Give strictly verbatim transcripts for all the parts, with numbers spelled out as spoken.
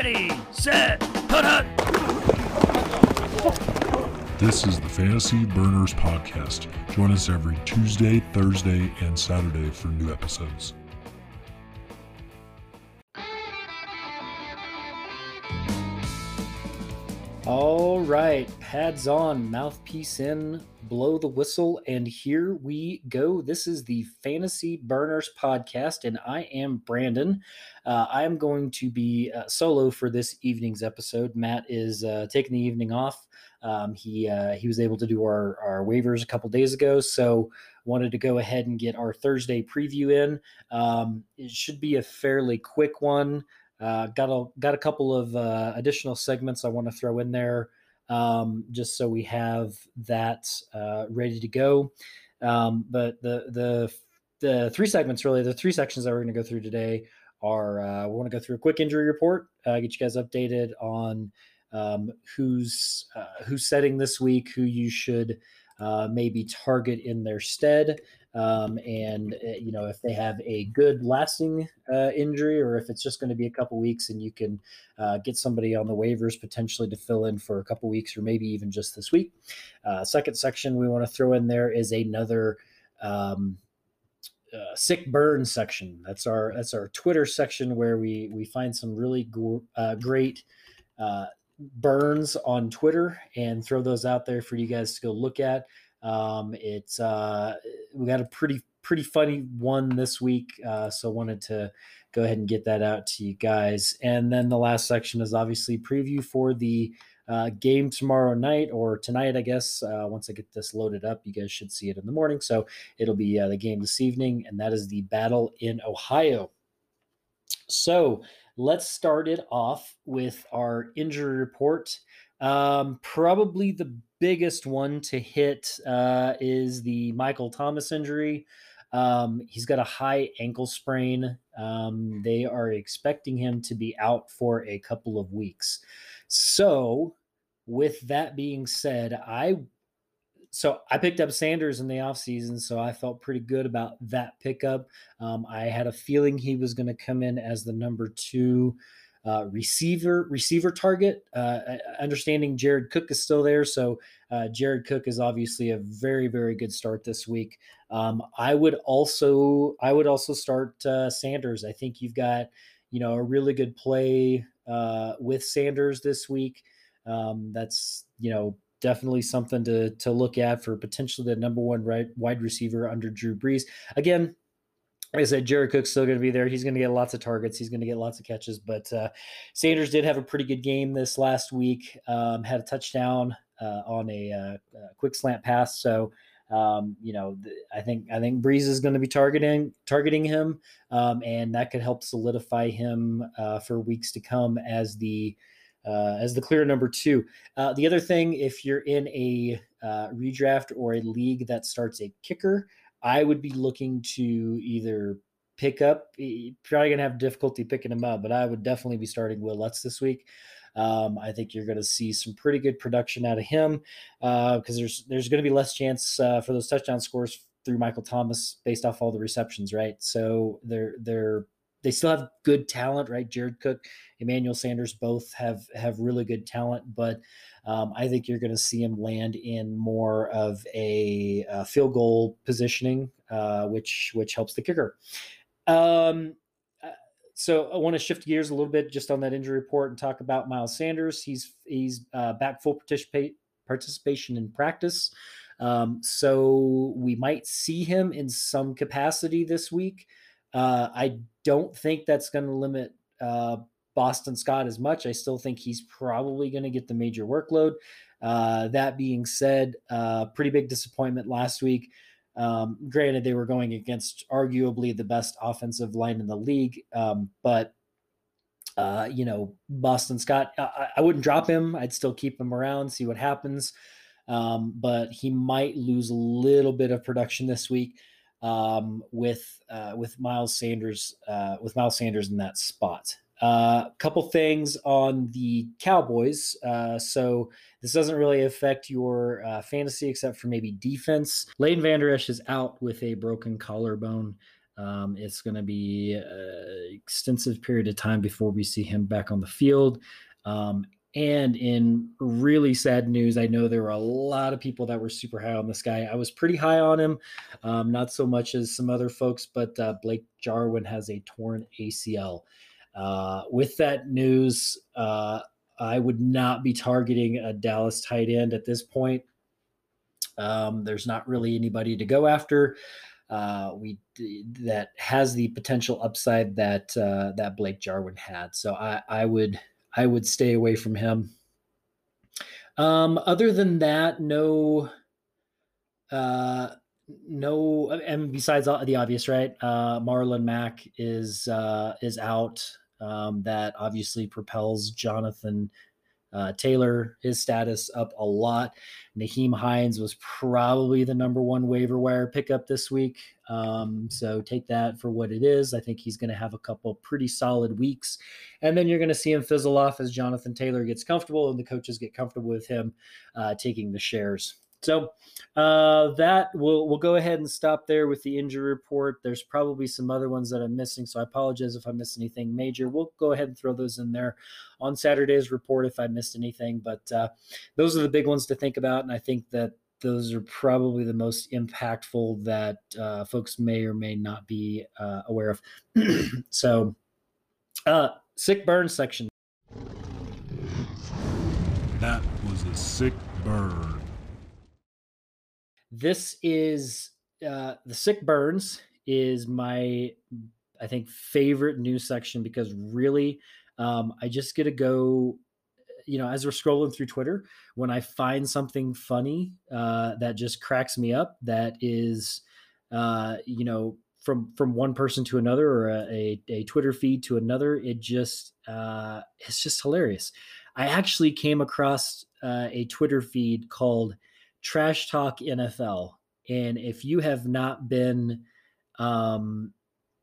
Ready, set, hut hut. This is the Fantasy Burners Podcast. Join us every Tuesday, Thursday, and Saturday for new episodes. All right, pads on, mouthpiece in, blow the whistle, and here we go. This is the Fantasy Burners Podcast, and I am Brandon. Uh, I am going to be uh, solo for this evening's episode. Matt is uh, taking the evening off. Um, he uh, he was able to do our, our waivers a couple days ago, so wanted to go ahead and get our Thursday preview in. Um, it should be a fairly quick one. Uh, got a got a couple of uh, additional segments I want to throw in there, um, just so we have that uh, ready to go. Um, but the the the three segments, really, the three sections that we're going to go through today are uh, we want to go through a quick injury report, uh, get you guys updated on um, who's uh, who's setting this week, who you should uh, maybe target in their stead. Um, and, uh, you know, if they have a good lasting uh, injury, or if it's just going to be a couple weeks and you can uh, get somebody on the waivers potentially to fill in for a couple weeks or maybe even just this week. Uh, second section we want to throw in there is another um, uh, sick burn section. That's our that's our Twitter section where we, we find some really go- uh, great uh, burns on Twitter and throw those out there for you guys to go look at. Um, it's, uh, we got a pretty, pretty funny one this week. Uh, so wanted to go ahead and get that out to you guys. And then the last section is obviously preview for the, uh, game tomorrow night or tonight, I guess. Uh, once I get this loaded up, you guys should see it in the morning. So it'll be uh, the game this evening, and that is the battle in Ohio. So let's start it off with our injury report. Um, probably the biggest one to hit uh, is the Michael Thomas injury. Um, he's got a high ankle sprain. Um, they are expecting him to be out for a couple of weeks. So with that being said, I So I picked up Sanders in the offseason, so I felt pretty good about that pickup. Um, I had a feeling he was going to come in as the number two uh, receiver receiver target. Uh, understanding Jared Cook is still there, so uh, Jared Cook is obviously a very very good start this week. Um, I would also I would also start uh, Sanders. I think you've got you know a really good play uh, with Sanders this week. Um, that's you know. Definitely something to to look at for potentially the number one right, wide receiver under Drew Brees. Again, like I said, Jared Cook's still going to be there. He's going to get lots of targets. He's going to get lots of catches. But uh, Sanders did have a pretty good game this last week. Um, had a touchdown uh, on a, uh, a quick slant pass. So um, you know, th- I think I think Brees is going to be targeting targeting him, um, and that could help solidify him uh, for weeks to come as the Uh, as the clear number two. Uh, the other thing, if you're in a uh, redraft or a league that starts a kicker, I would be looking to either pick up, you're probably going to have difficulty picking him up, but I would definitely be starting Will Lutz this week. Um, I think you're going to see some pretty good production out of him because uh, there's there's going to be less chance uh, for those touchdown scores through Michael Thomas based off all the receptions, right? So they're they're They still have good talent, right? Jared Cook, Emmanuel Sanders, both have have really good talent, but um, I think you're going to see him land in more of a, a field goal positioning, uh, which which helps the kicker. Um, so I want to shift gears a little bit just on that injury report and talk about Miles Sanders. He's he's uh, back full participate participation in practice, um, so we might see him in some capacity this week. Uh, I don't think that's going to limit uh, Boston Scott as much. I still think he's probably going to get the major workload. Uh, that being said, uh, pretty big disappointment last week. Um, granted, they were going against arguably the best offensive line in the league, um, but uh, you know, Boston Scott, I, I wouldn't drop him. I'd still keep him around, see what happens. Um, but he might lose a little bit of production this week um, with uh, with Miles Sanders uh, with Miles Sanders in that spot. A uh, couple things on the Cowboys. Uh, so this doesn't really affect your uh, fantasy except for maybe defense. Leighton Vander Esch is out with a broken collarbone. Um, it's going to be an extensive period of time before we see him back on the field. Um, and in really sad news, I know there were a lot of people that were super high on this guy. I was pretty high on him, um, not so much as some other folks, but uh, Blake Jarwin has a torn A C L. Uh, with that news, uh, I would not be targeting a Dallas tight end at this point. Um, there's not really anybody to go after. Uh, we that has the potential upside that uh, that Blake Jarwin had. So I, I would I would stay away from him. Um, other than that, no, uh, no, and besides the obvious, right? Uh, Marlon Mack is uh, is out. Um, that obviously propels Jonathan Uh, Taylor, his status up a lot. Nyheim Hines was probably the number one waiver wire pickup this week. Um, so take that for what it is. I think he's going to have a couple pretty solid weeks. And then you're going to see him fizzle off as Jonathan Taylor gets comfortable and the coaches get comfortable with him uh, taking the shares. So uh, that we'll we'll go ahead and stop there with the injury report. There's probably some other ones that I'm missing, so I apologize if I missed anything major. We'll go ahead and throw those in there on Saturday's report if I missed anything. But uh, those are the big ones to think about, and I think that those are probably the most impactful that uh, folks may or may not be uh, aware of. So, uh, sick burn section. That was a sick burn. This is uh, the sick burns is my, I think, favorite news section because really, um, I just get to go, you know, as we're scrolling through Twitter, when I find something funny uh, that just cracks me up, that is, uh, you know, from from one person to another or a, a, a Twitter feed to another, it just uh, it's just hilarious. I actually came across uh, a Twitter feed called Trash Talk N F L. And if you have not been, um,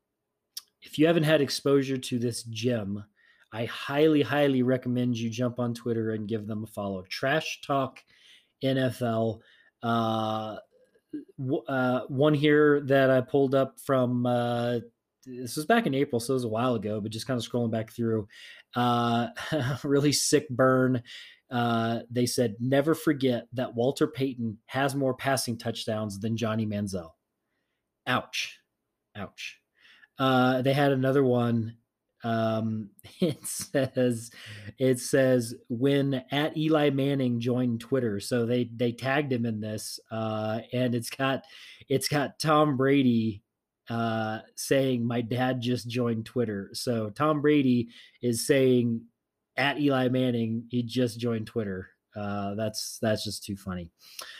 if you haven't had exposure to this gem, I highly, highly recommend you jump on Twitter and give them a follow. Trash Talk N F L. Uh, uh, one here that I pulled up from, uh, this was back in April, so it was a while ago, but just kind of scrolling back through, uh, really sick burn. Uh, they said, never forget that Walter Payton has more passing touchdowns than Johnny Manziel. Ouch. Ouch. Uh, they had another one. Um, it says, it says when at Eli Manning joined Twitter. So they, they tagged him in this, uh, and it's got, it's got Tom Brady, uh, saying my dad just joined Twitter. So Tom Brady is saying at Eli Manning, he just joined Twitter. Uh, that's, that's just too funny.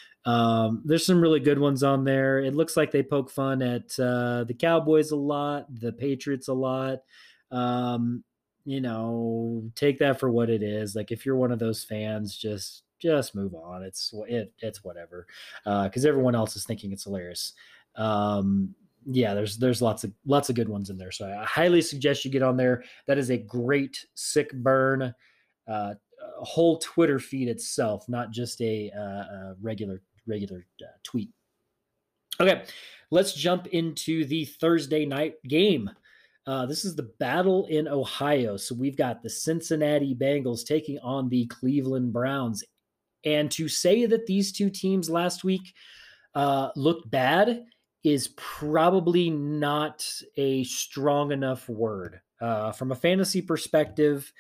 Um, there's some really good ones on there. It looks like they poke fun at, uh, the Cowboys a lot, the Patriots a lot. Um, you know, take that for what it is. Like if you're one of those fans, just, just move on. It's, it, it's whatever. Uh, cause everyone else is thinking it's hilarious. Um, yeah, there's, there's lots of, lots of good ones in there. So I highly suggest you get on there. That is a great sick burn, uh, a whole Twitter feed itself, not just a, uh, a regular, regular uh, tweet. Okay. Let's jump into the Thursday night game. Uh, this is the battle in Ohio. So we've got the Cincinnati Bengals taking on the Cleveland Browns. And to say that these two teams last week uh, looked bad is probably not a strong enough word. Uh, from a fantasy perspective,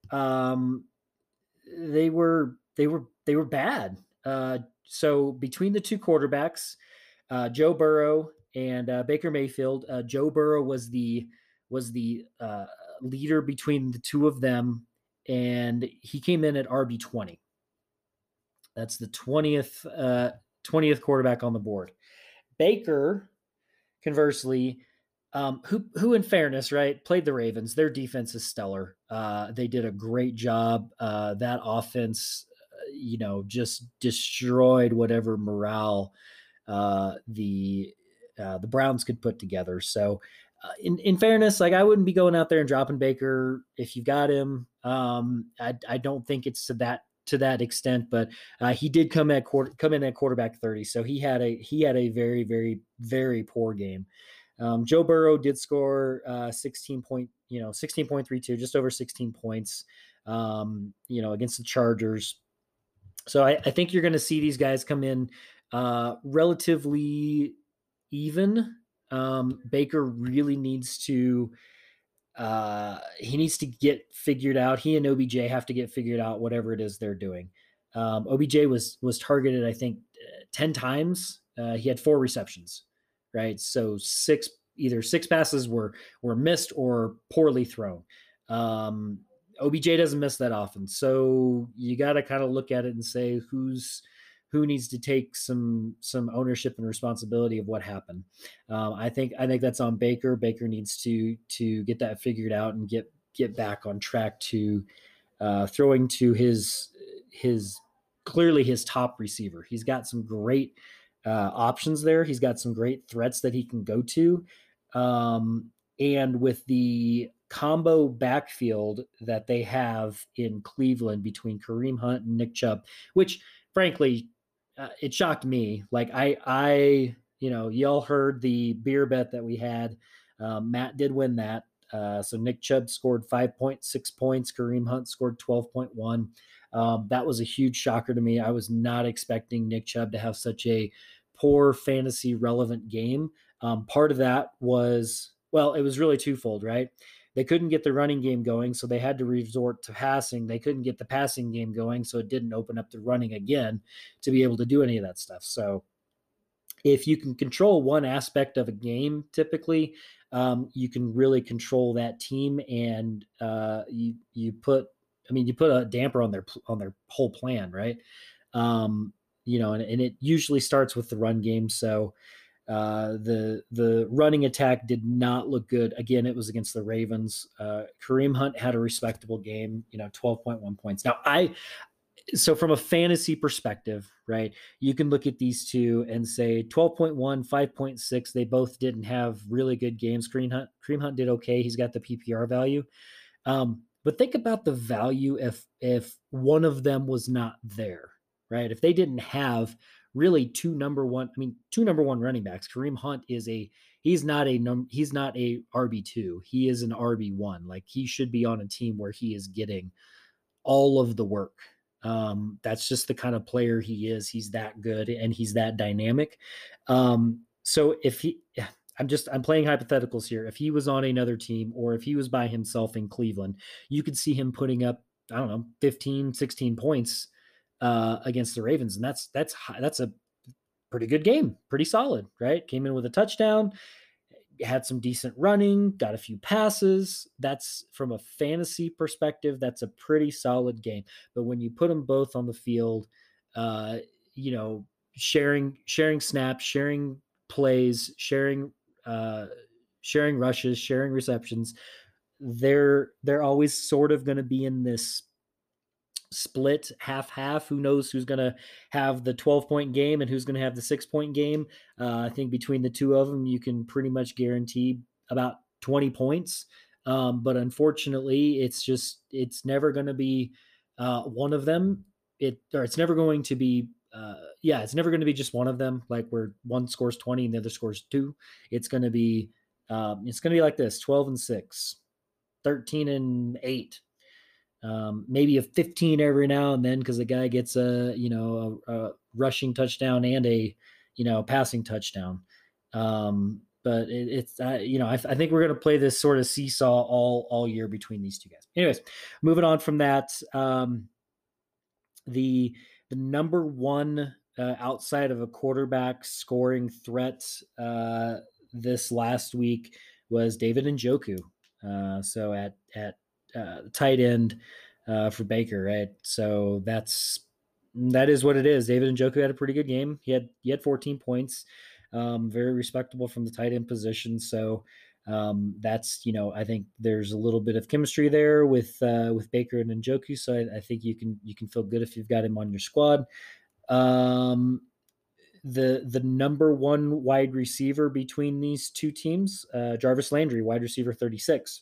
um, they were they were they were bad. Uh, so between the two quarterbacks, uh, Joe Burrow and uh, Baker Mayfield, uh, Joe Burrow was the was the uh, leader between the two of them, and he came in at R B twenty. That's the twentieth uh, twentieth quarterback on the board. Baker, conversely, um, who, who in fairness, right, played the Ravens. Their defense is stellar. Uh, they did a great job. Uh, that offense, uh, you know, just destroyed whatever morale uh, the uh, the Browns could put together. So, uh, in in fairness, like I wouldn't be going out there and dropping Baker if you've got him. Um, I I don't think it's to that. to that extent, but uh, he did come at quarter, come in at quarterback thirty. So he had a, he had a very, very, very poor game. Um, Joe Burrow did score uh, sixteen point, you know, sixteen point three two, just over sixteen points, um, you know, against the Chargers. So I, I think you're going to see these guys come in uh, relatively even. Um, Baker really needs to uh, he needs to get figured out. He and O B J have to get figured out whatever it is they're doing. Um, O B J was was targeted, I think, ten times. Uh, he had four receptions, right? So six either six passes were were missed or poorly thrown. Um, O B J doesn't miss that often, so you got to kind of look at it and say who's who needs to take some some ownership and responsibility of what happened. Um, I think I think that's on Baker. Baker needs to to get that figured out and get get back on track to uh, throwing to his his clearly his top receiver. He's got some great uh, options there. He's got some great threats that he can go to, um, and with the combo backfield that they have in Cleveland between Kareem Hunt and Nick Chubb, which frankly. Uh, it shocked me. Like I, I, you know, y'all heard the beer bet that we had. Um, Matt did win that. Uh, so Nick Chubb scored five point six points. Kareem Hunt scored twelve point one. Um, that was a huge shocker to me. I was not expecting Nick Chubb to have such a poor fantasy relevant game. Um, part of that was, well, it was really twofold, right? They couldn't get the running game going, so they had to resort to passing. They couldn't get the passing game going, so it didn't open up the running again to be able to do any of that stuff. So if you can control one aspect of a game, typically, um, you can really control that team, and uh, you you put, I mean, you put a damper on their on their whole plan, right? Um, you know, and, and it usually starts with the run game. So. Uh, the the running attack did not look good. Again, it was against the Ravens. Uh, Kareem Hunt had a respectable game, you know, twelve point one points. Now, I so from a fantasy perspective, right, you can look at these two and say twelve point one, five point six, they both didn't have really good games. Kareem Hunt, Kareem Hunt did okay. He's got the P P R value. Um, but think about the value if if one of them was not there, right? If they didn't have really two number one, I mean, two number one running backs. Kareem Hunt is a, he's not a num, he's not a R B two. He is an R B one. Like he should be on a team where he is getting all of the work. Um, that's just the kind of player he is. He's that good and he's that dynamic. Um, so if he, I'm just, I'm playing hypotheticals here. If he was on another team or if he was by himself in Cleveland, you could see him putting up, I don't know, fifteen, sixteen points Uh, against the Ravens. And that's, that's, that's a pretty good game, pretty solid, right? Came in with a touchdown, had some decent running, got a few passes. That's from a fantasy perspective, that's a pretty solid game. But when you put them both on the field, uh, you know, sharing, sharing snaps, sharing plays, sharing, uh, sharing rushes, sharing receptions, they're, they're always sort of going to be in this split half half. Who knows who's going to have the twelve point game and who's going to have the six point game. Uh, I think between the two of them, you can pretty much guarantee about twenty points. Um, but unfortunately, it's just, it's never going to be uh, one of them. It, or it's never going to be, uh, yeah, it's never going to be just one of them. Like where one scores twenty and the other scores two. It's going to be, um, it's going to be like this: twelve and six, thirteen and eight. Um, maybe a fifteen every now and then because the guy gets a, you know, a, a rushing touchdown and a, you know, passing touchdown. Um, but it, it's, uh, you know, I, I think we're going to play this sort of seesaw all, all year between these two guys. Anyways, moving on from that, um, the, the number one uh, outside of a quarterback scoring threat uh, this last week was David Njoku. Uh, so at, at, Uh, tight end uh, for Baker, right? So that's that is what it is. David Njoku had a pretty good game. He had he had fourteen points, um, very respectable from the tight end position. So um, that's, you know, I think there's a little bit of chemistry there with uh, with Baker and Njoku. So I, I think you can you can feel good if you've got him on your squad. Um, the the number one wide receiver between these two teams, uh, Jarvis Landry, wide receiver thirty-six.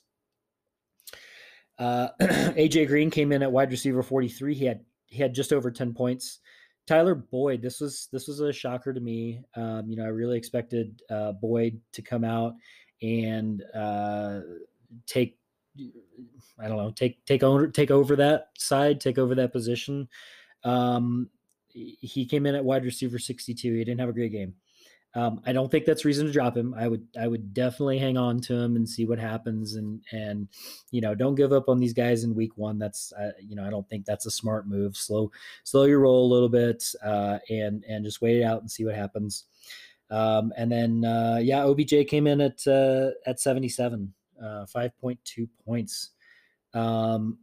Uh, A J Green came in at wide receiver forty-three. He had he had just over ten points. Tyler Boyd, this was this was a shocker to me. Um, you know, I really expected uh, Boyd to come out and uh, take, I don't know, take take owner take over that side, take over that position. Um, he came in at wide receiver sixty-two. He didn't have a great game. Um, I don't think that's reason to drop him. I would I would definitely hang on to him and see what happens, and and you know, don't give up on these guys in week one. That's uh, you know, I don't think that's a smart move. Slow slow your roll a little bit, uh, and and just wait it out and see what happens. Um, and then uh, yeah, O B J came in at uh, at seventy-seven, uh, five point two points. Um,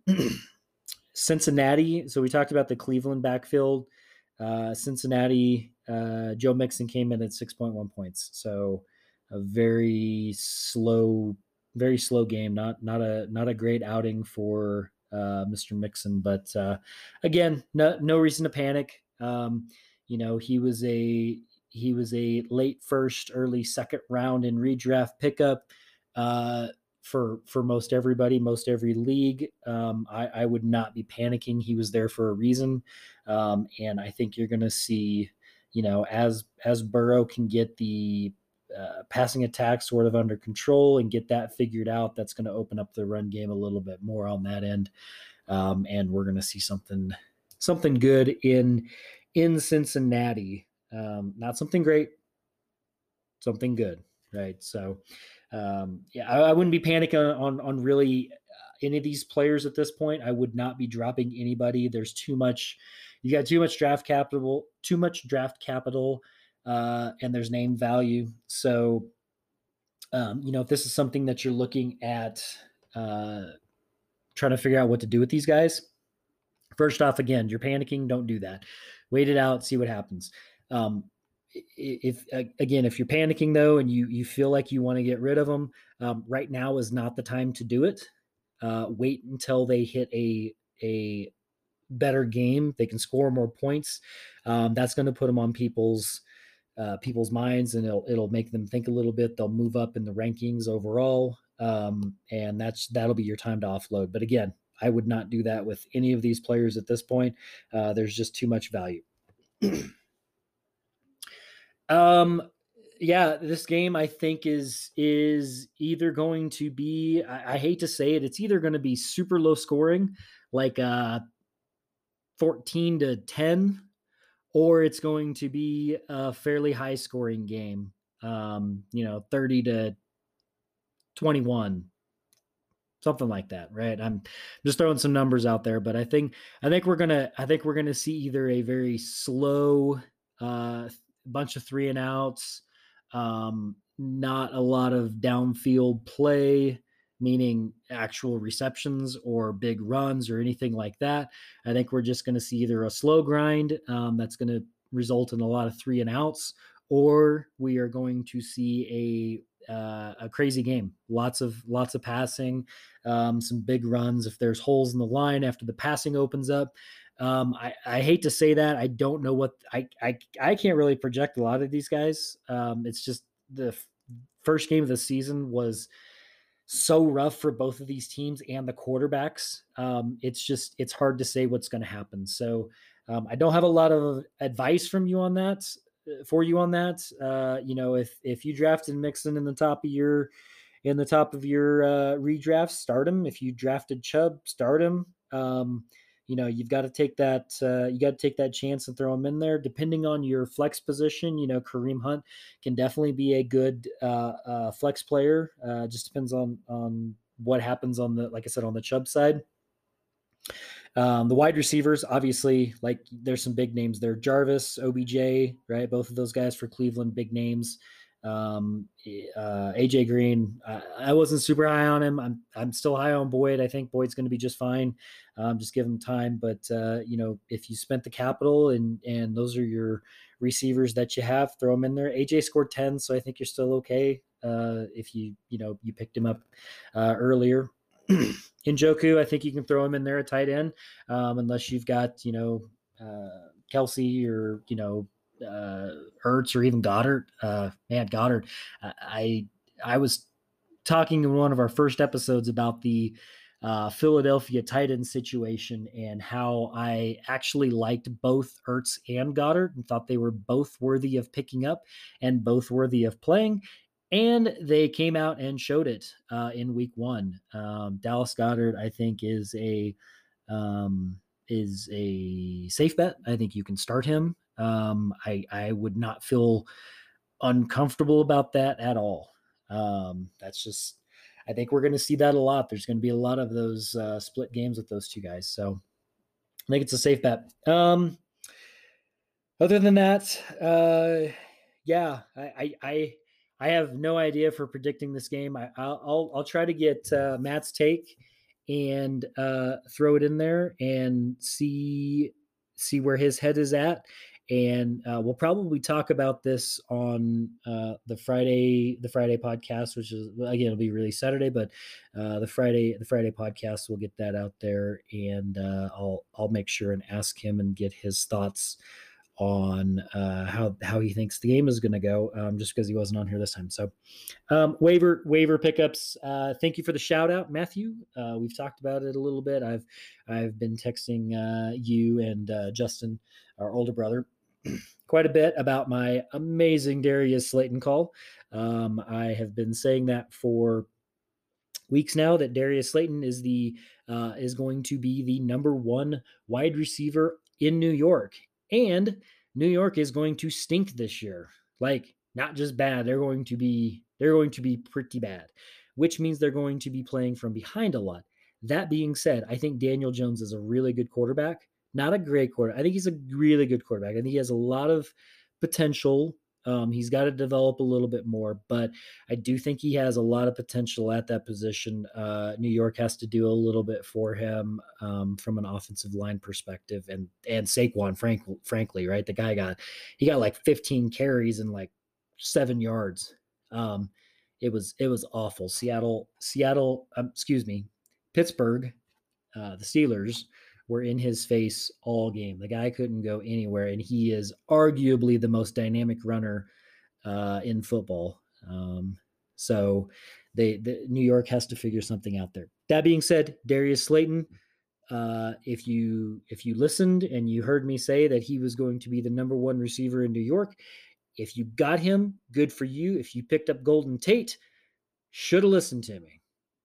Cincinnati. So we talked about the Cleveland backfield. Uh, Cincinnati, uh, Joe Mixon came in at six point one points. So a very slow, very slow game. Not not a not a great outing for uh, Mister Mixon. But uh, again, no no reason to panic. Um, you know, he was a he was a late first, early second round in redraft pickup. Uh, for for most everybody, most every league. Um, I, I would not be panicking. He was there for a reason. Um, and I think you're going to see, you know, as as Burrow can get the uh, passing attack sort of under control and get that figured out, that's going to open up the run game a little bit more on that end. Um, and we're going to see something something good in in Cincinnati. Um, not something great, something good, right? So, um, yeah, I, I wouldn't be panicking on on really uh, any of these players at this point. I would not be dropping anybody. There's too much. You got too much draft capital, too much draft capital, uh, and there's name value. So, um, you know, if this is something that you're looking at, uh, trying to figure out what to do with these guys, first off, again, you're panicking. Don't do that. Wait it out. See what happens. Um, if again, if you're panicking though, and you you feel like you want to get rid of them, um, right now is not the time to do it. Uh, wait until they hit a a better game. They can score more points. Um, that's going to put them on people's uh, people's minds, and it'll it'll make them think a little bit. They'll move up in the rankings overall, um, and that's that'll be your time to offload. But again, I would not do that with any of these players at this point. Uh, there's just too much value. Um, yeah, this game I think is is either going to be, I, I hate to say it, it's either going to be super low scoring, like uh fourteen to ten, or it's going to be a fairly high scoring game. Um, you know, thirty to twenty-one, something like that, right? I'm just throwing some numbers out there, but I think I think we're gonna I think we're gonna see either a very slow uh bunch of three and outs, um, not a lot of downfield play, meaning actual receptions or big runs or anything like that. I think we're just going to see either a slow grind um, that's going to result in a lot of three and outs, or we are going to see a uh, a crazy game. Lots of lots of passing, um, some big runs. If there's holes in the line after the passing opens up. Um, I, I hate to say that. I don't know what I, I, I can't really project a lot of these guys. Um, it's just the f- first game of the season was so rough for both of these teams and the quarterbacks. Um, it's just, it's hard to say what's going to happen. So um, I don't have a lot of advice from you on that, for you on that. Uh, you know, if, if you drafted Mixon in the top of your, in the top of your uh, redraft, start him. If you drafted Chubb, start him. Um, You know, you've got to take that. Uh, you got to take that chance and throw him in there. Depending on your flex position, you know, Kareem Hunt can definitely be a good uh, uh, flex player. Uh, just depends on on what happens on the, like I said, on the Chubb side. Um, the wide receivers, obviously, like there's some big names there. Jarvis, O B J, right? Both of those guys for Cleveland, big names. Um, uh, A J Green, I, I wasn't super high on him. I'm, I'm still high on Boyd. I think Boyd's going to be just fine. Um, just give him time. But, uh, you know, if you spent the capital and, and those are your receivers that you have, throw them in there. A J scored ten. So I think you're still okay. Uh, if you, you know, you picked him up, uh, earlier. Njoku, I think you can throw him in there at tight end. Um, unless you've got, you know, uh, Kelsey or, you know, uh Ertz or even Goddard. Uh man, Goddard. I I was talking in one of our first episodes about the uh, Philadelphia tight end situation and how I actually liked both Ertz and Goddard and thought they were both worthy of picking up and both worthy of playing. And they came out and showed it uh, in week one. Um, Dallas Goddard, I think, is a um, is a safe bet. I think you can start him. Um, I, I would not feel uncomfortable about that at all. Um, that's just, I think we're going to see that a lot. There's going to be a lot of those uh, split games with those two guys. So I think it's a safe bet. Um, other than that, uh, yeah, I, I, I, I have no idea for predicting this game. I, I'll, I'll, I'll try to get uh, Matt's take and uh, throw it in there and see see where his head is at. And uh, we'll probably talk about this on uh, the Friday the Friday podcast, which is again it'll be released Saturday, but uh, the Friday the Friday podcast we'll get that out there, and uh, I'll I'll make sure and ask him and get his thoughts on uh, how how he thinks the game is going to go, um, just because he wasn't on here this time. So um, waiver waiver pickups. Uh, thank you for the shout out, Matthew. Uh, we've talked about it a little bit. I've I've been texting uh, you and uh, Justin, our older brother, quite a bit about my amazing Darius Slayton call. Um, I have been saying that for weeks now that Darius Slayton is the uh, is going to be the number one wide receiver in New York. And New York is going to stink this year. Like, not just bad, they're going to be they're going to be pretty bad, which means they're going to be playing from behind a lot. That being said, I think Daniel Jones is a really good quarterback. Not a great quarterback. I think he's a really good quarterback. I think he has a lot of potential. Um, he's got to develop a little bit more, but I do think he has a lot of potential at that position. Uh, New York has to do a little bit for him um, from an offensive line perspective, and and Saquon, frank, frankly, right? The guy got he got like fifteen carries and like seven yards. Um, it was it was awful. Seattle, Seattle, um, excuse me, Pittsburgh, uh, the Steelers were in his face all game. The guy couldn't go anywhere, and he is arguably the most dynamic runner uh, in football. Um, so they, the, New York has to figure something out there. That being said, Darius Slayton, uh, if you if you listened and you heard me say that he was going to be the number one receiver in New York, if you got him, good for you. If you picked up Golden Tate, should have listened to me.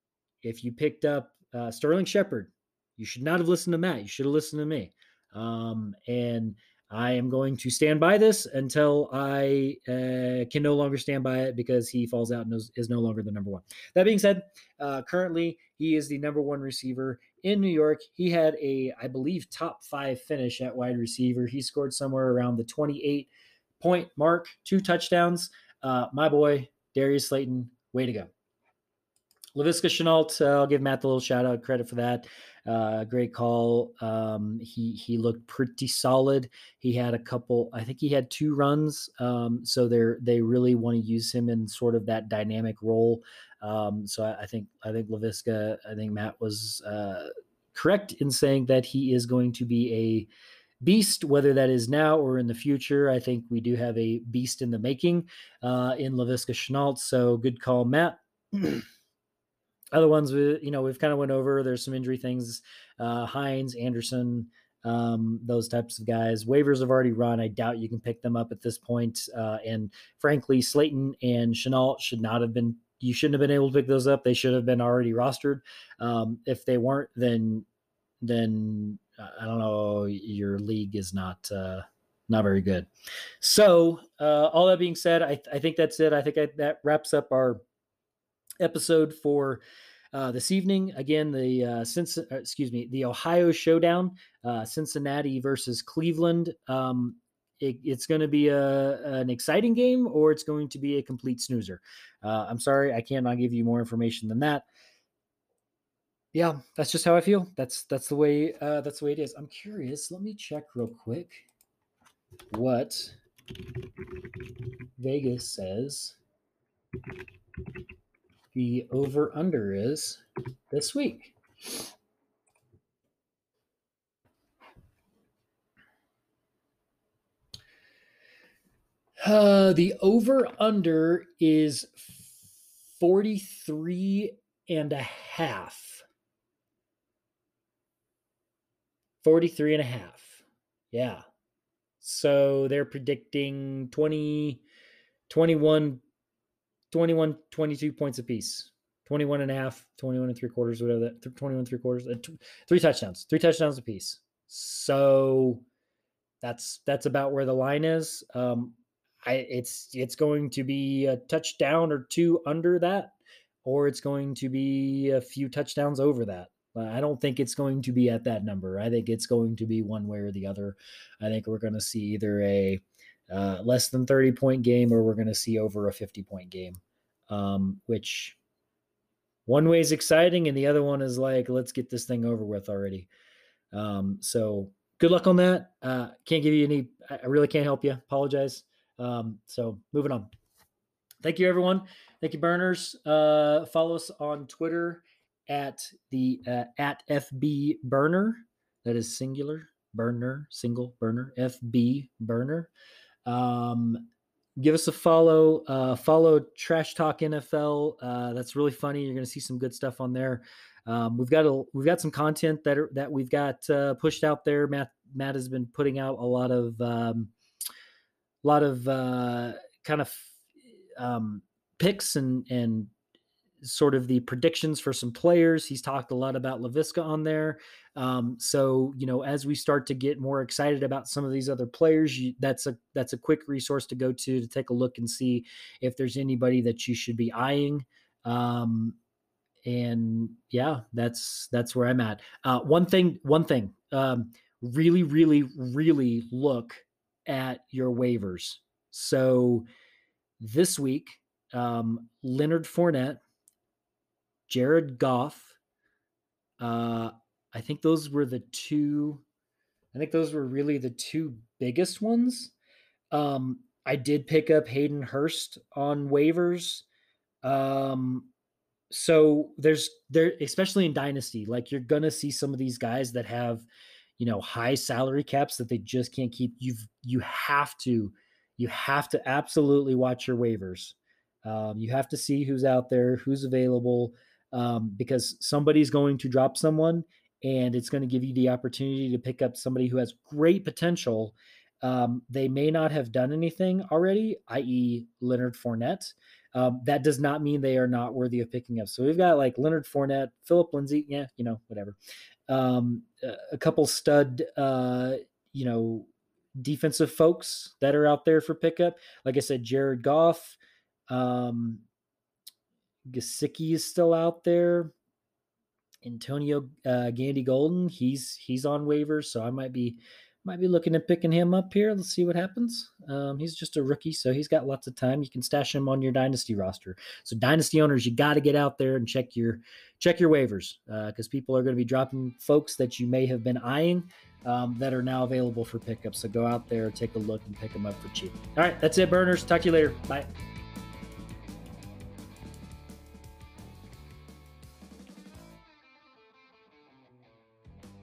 If you picked up uh, Sterling Shepard, you should not have listened to Matt. You should have listened to me. Um, and I am going to stand by this until I uh, can no longer stand by it because he falls out and is, is no longer the number one. That being said, uh, currently he is the number one receiver in New York. He had a, I believe, top five finish at wide receiver. He scored somewhere around the twenty-eight point mark, two touchdowns. Uh, my boy, Darius Slayton, way to go. Laviska Shenault, uh, I'll give Matt the little shout out, credit for that. Uh, great call. Um, he he looked pretty solid. He had a couple, I think he had two runs. Um, so they're they really want to use him in sort of that dynamic role. Um, so I, I think I think Laviska, I think Matt was uh, correct in saying that he is going to be a beast, whether that is now or in the future. I think we do have a beast in the making uh, in Laviska Shenault. So good call, Matt. Other ones, we, you know, we've kind of went over. There's some injury things. Uh, Hines, Anderson, um, those types of guys. Waivers have already run. I doubt you can pick them up at this point. Uh, and frankly, Slayton and Shenault should not have been. You shouldn't have been able to pick those up. They should have been already rostered. Um, if they weren't, then then uh, I don't know. Your league is not uh, not very good. So uh, all that being said, I, I think that's it. I think I, that wraps up our episode for uh, this evening. Again, the uh, since excuse me, the Ohio Showdown, uh, Cincinnati versus Cleveland. Um, it, it's going to be a an exciting game, or it's going to be a complete snoozer. Uh, I'm sorry, I cannot give you more information than that. Yeah, that's just how I feel. That's that's the way uh, that's the way it is. I'm curious. Let me check real quick what Vegas says the over-under is this week. Uh, the over-under is forty-three and a half. forty-three and a half. Yeah. So they're predicting twenty, twenty-one, twenty-one, twenty-two points apiece. twenty-one and a half, twenty-one and three quarters, whatever that, twenty-one, three quarters, uh, t- three touchdowns, three touchdowns apiece. So that's, that's about where the line is. Um, I, it's, it's going to be a touchdown or two under that, or it's going to be a few touchdowns over that. I don't think it's going to be at that number. I think it's going to be one way or the other. I think we're going to see either a uh, less than thirty point game, or we're going to see over a fifty point game, um, which one way is exciting and the other one is like, let's get this thing over with already. Um, so good luck on that. Uh, can't give you any, I really can't help you. Apologize. Um, so moving on. Thank you, everyone. Thank you, Burners. Uh, follow us on Twitter at the uh, at F B Burner. That is singular, burner, single burner, F B Burner. Um, give us a follow. Uh, follow Trash Talk N F L. Uh, that's really funny. You're going to see some good stuff on there. Um, we've got a we've got some content that are, that we've got uh, pushed out there. Matt Matt has been putting out a lot of um, a lot of uh, kind of um, picks and and sort of the predictions for some players. He's talked a lot about Laviska on there. Um, so, you know, as we start to get more excited about some of these other players, you, that's a, that's a quick resource to go to, to take a look and see if there's anybody that you should be eyeing. Um, and yeah, that's, that's where I'm at. Uh, one thing, one thing, um, really, really, really look at your waivers. So this week, um, Leonard Fournette, Jared Goff. Uh, I think those were the two. I think those were really the two biggest ones. Um, I did pick up Hayden Hurst on waivers. Um, so there's there, especially in Dynasty, like you're gonna see some of these guys that have, you know, high salary caps that they just can't keep. You've you have to you have to absolutely watch your waivers. Um, you have to see who's out there, who's available. Um, because somebody's going to drop someone, and it's going to give you the opportunity to pick up somebody who has great potential. Um, they may not have done anything already, that is. Leonard Fournette. Um, that does not mean they are not worthy of picking up. So we've got like Leonard Fournette, Philip Lindsay, yeah, you know, whatever. Um, a couple stud, uh, you know, defensive folks that are out there for pickup. Like I said, Jared Goff, um, Gesicki is still out there. Antonio uh, Gandy Golden, he's he's on waivers, so I might be might be looking at picking him up here. Let's see what happens. Um, he's just a rookie, so he's got lots of time. You can stash him on your dynasty roster. So dynasty owners, you got to get out there and check your check your waivers because uh, people are going to be dropping folks that you may have been eyeing um, that are now available for pickup. So go out there, take a look, and pick them up for cheap. All right, that's it, Burners. Talk to you later. Bye.